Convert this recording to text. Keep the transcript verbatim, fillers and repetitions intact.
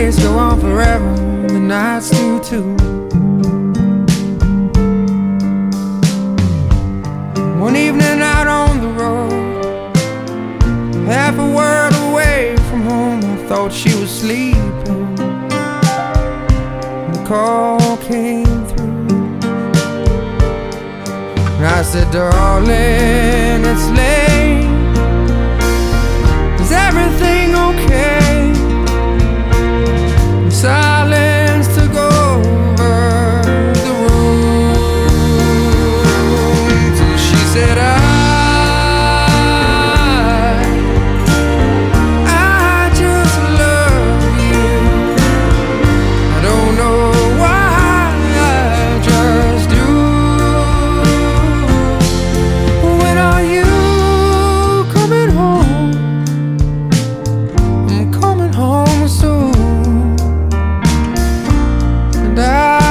days go on forever, the nights do too. One evening out on the road, half a world away from home, I thought she was sleeping. The call came through, and I said, darling, it's late. Is everything okay? Silence took over the room till she said, I, I just love you. I don't know why, I just do. When are you coming home? I'm coming home soon. And I